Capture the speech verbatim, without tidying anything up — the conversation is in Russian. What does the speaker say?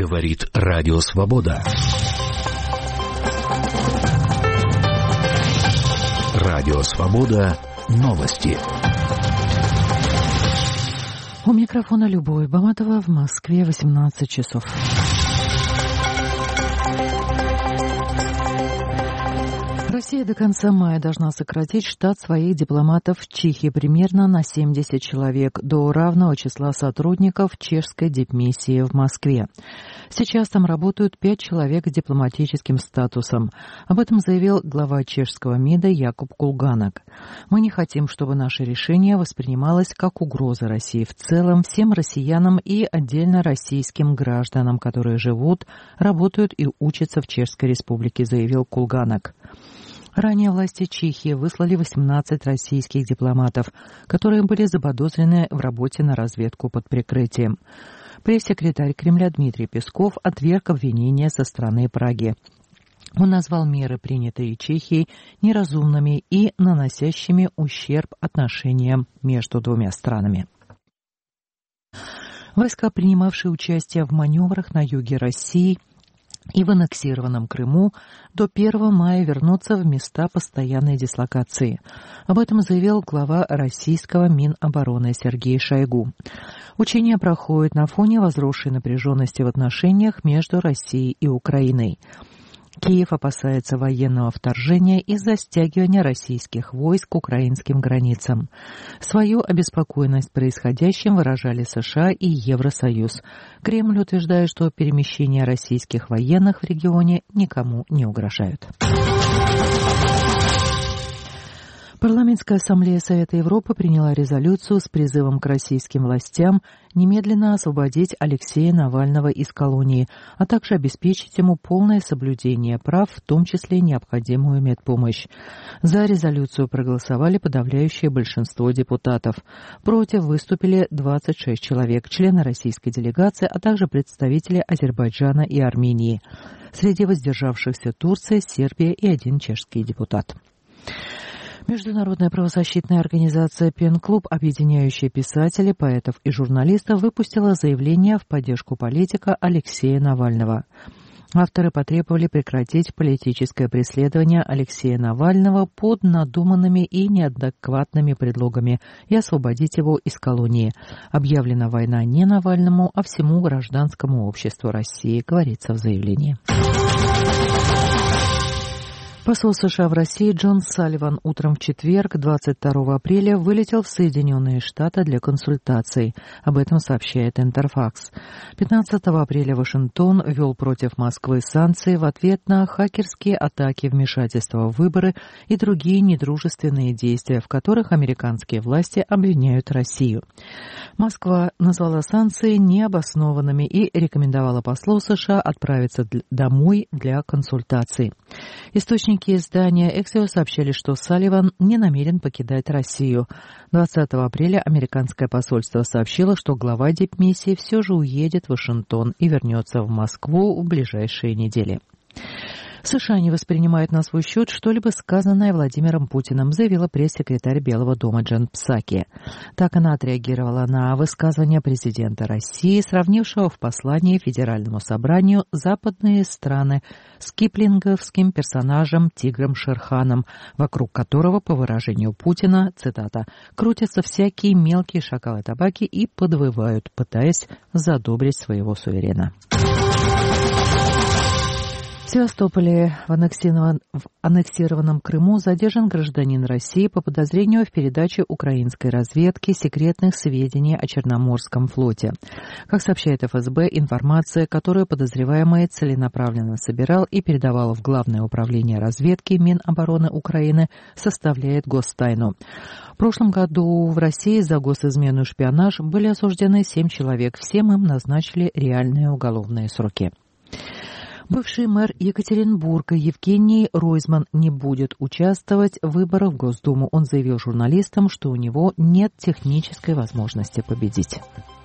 Говорит Радио Свобода. Радио Свобода. Новости. У микрофона Любовь Баматова, в Москве восемнадцать часов. Россия до конца мая должна сократить штат своих дипломатов в Чехии примерно на семьдесят человек, до равного числа сотрудников чешской дипмиссии в Москве. Сейчас там работают пять человек с дипломатическим статусом. Об этом заявил глава чешского МИДа Якуб Кулганок. «Мы не хотим, чтобы наше решение воспринималось как угроза России в целом, всем россиянам и отдельно российским гражданам, которые живут, работают и учатся в Чешской Республике», заявил Кулганок. Ранее власти Чехии выслали восемнадцать российских дипломатов, которые были заподозрены в работе на разведку под прикрытием. Пресс-секретарь Кремля Дмитрий Песков отверг обвинения со стороны Праги. Он назвал меры, принятые Чехией, неразумными и наносящими ущерб отношениям между двумя странами. Войска, принимавшие участие в маневрах на юге России и в аннексированном Крыму, до первого мая вернутся в места постоянной дислокации. Об этом заявил глава российского Минобороны Сергей Шойгу. Учения проходят на фоне возросшей напряженности в отношениях между Россией и Украиной. Киев опасается военного вторжения из-за стягивания российских войск к украинским границам. Свою обеспокоенность происходящим выражали США и Евросоюз. Кремль утверждает, что перемещения российских военных в регионе никому не угрожают. Парламентская ассамблея Совета Европы приняла резолюцию с призывом к российским властям немедленно освободить Алексея Навального из колонии, а также обеспечить ему полное соблюдение прав, в том числе необходимую медпомощь. За резолюцию проголосовали подавляющее большинство депутатов. Против выступили двадцать шесть человек, члены российской делегации, а также представители Азербайджана и Армении. Среди воздержавшихся Турция, Сербия и один чешский депутат. Международная правозащитная организация «Пен-клуб», объединяющая писателей, поэтов и журналистов, выпустила заявление в поддержку политика Алексея Навального. Авторы потребовали прекратить политическое преследование Алексея Навального под надуманными и неадекватными предлогами и освободить его из колонии. Объявлена война не Навальному, а всему гражданскому обществу России, говорится в заявлении. Посол США в России Джон Салливан утром в четверг, двадцать второго апреля, вылетел в Соединенные Штаты для консультаций. Об этом сообщает Интерфакс. пятнадцатого апреля Вашингтон ввел против Москвы санкции в ответ на хакерские атаки, вмешательства в выборы и другие недружественные действия, в которых американские власти обвиняют Россию. Москва назвала санкции необоснованными и рекомендовала послу США отправиться домой для консультаций. Источники издания «Эксио» сообщали, что Салливан не намерен покидать Россию. двадцатого апреля американское посольство сообщило, что глава дипмиссии все же уедет в Вашингтон и вернется в Москву в ближайшие недели. США не воспринимают на свой счет что-либо сказанное Владимиром Путиным, заявила пресс-секретарь Белого дома Джен Псаки. Так она отреагировала на высказывание президента России, сравнившего в послании Федеральному собранию западные страны с киплинговским персонажем Тигром Шерханом, вокруг которого, по выражению Путина, цитата, «крутятся всякие мелкие шакалы табаки и подвывают, пытаясь задобрить своего суверена». В Севастополе в аннексированном, в аннексированном Крыму задержан гражданин России по подозрению в передаче украинской разведки секретных сведений о Черноморском флоте. Как сообщает эф эс бэ, информация, которую подозреваемый целенаправленно собирал и передавал в Главное управление разведки Минобороны Украины, составляет гостайну. В прошлом году в России за госизмену и шпионаж были осуждены семь человек. Всем им назначили реальные уголовные сроки. Бывший мэр Екатеринбурга Евгений Ройзман не будет участвовать в выборах в Госдуму. Он заявил журналистам, что у него нет технической возможности победить.